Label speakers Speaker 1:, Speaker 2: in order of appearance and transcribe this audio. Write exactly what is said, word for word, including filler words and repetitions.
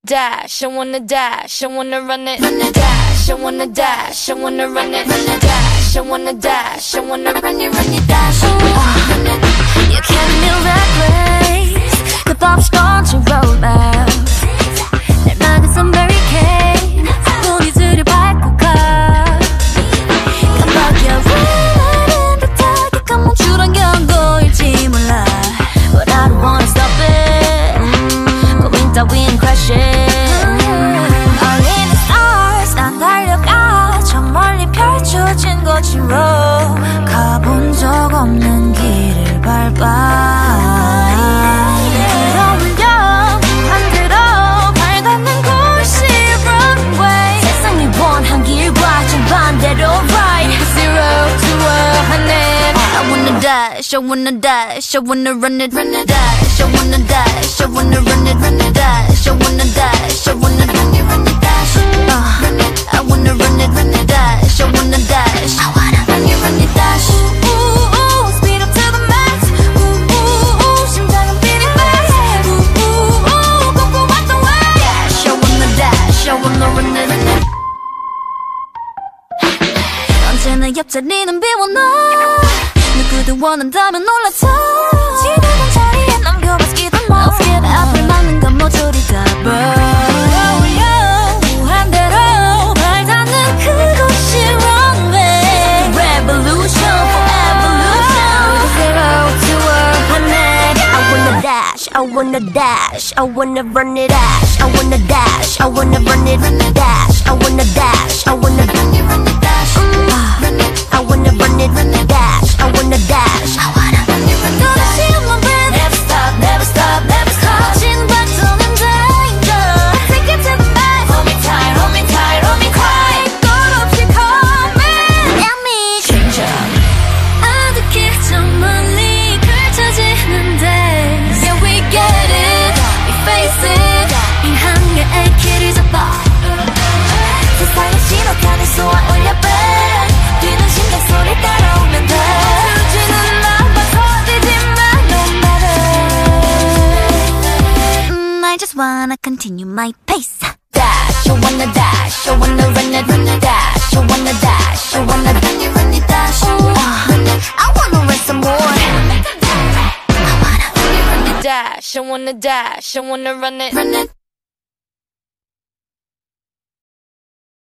Speaker 1: dash, I wanna dash, I wanna run it, run it, dash, I wanna dash, I wanna run it, run it, dash, I wanna dash, I wanna run it, run it, dash, I wanna run it.
Speaker 2: You can't feel that place. The pop's gone to romance. 날 막은 some barricade. 우리들을 밟고 가. 깜빡여 왜 듯하게 감멈추던 경고일지 몰라. But I don't wanna stop it. 고민 따윈 crash it. All in the stars 난 달려가. 저 멀리 펼쳐진 거치로 가본 적 없는 길을 밟아. Dash, I wanna dash, I wanna run it, run it, dash, I wanna dash, I wanna run it, run it, dash, I wanna dash, I wanna run it, run it, dash, uh, I wanna run it, run it, dash, I wanna dash, I wanna run it, run it, dash. Ooh, ooh, speed up to the max. Ooh, ooh, ooh, 심장은 beating fast. Ooh, ooh, ooh, go go out the way. Dash, I wanna dash, I wanna run it, run it. 언제나 옆자리는 비워놔. 누구도 원한다면 올라타. 지나간 자리에 남겨봐 스키던 뭐 앞을 막는 건 모조리 다 burn. 무한대로 발 닿는 그곳이 runway. Revolution for evolution. Zero to one hundred. I wanna dash, I wanna dash, I wanna run it, dash, I wanna dash, I wanna run it, run it, dash, I wanna dash, I wanna run it, run it, dash, run it, I wanna run it, run it, dash. I wanna dash, I wanna run it, run it, dash. Never stop, never stop, never stop. touching button in danger. Take it to the max. Hold me tight, hold me tight, hold me tight. 끝없이 coming at me. Change up. 아득히 저 멀리 펼쳐지는 days. Yeah, we get it, we face it. 이 한계의 길을 잡아. 세상의 신호탄을 쏘아 올려 back. 뛰는 심장 소리 따라오면 돼. I just wanna continue my pace.
Speaker 1: Dash, I wanna dash, I wanna run it, run it, dash, I wanna dash, I wanna run it, run it, dash, uh, run it,
Speaker 2: I wanna run some more.
Speaker 1: I wanna run it, run it, dash, I wanna dash, I wanna run it, run it.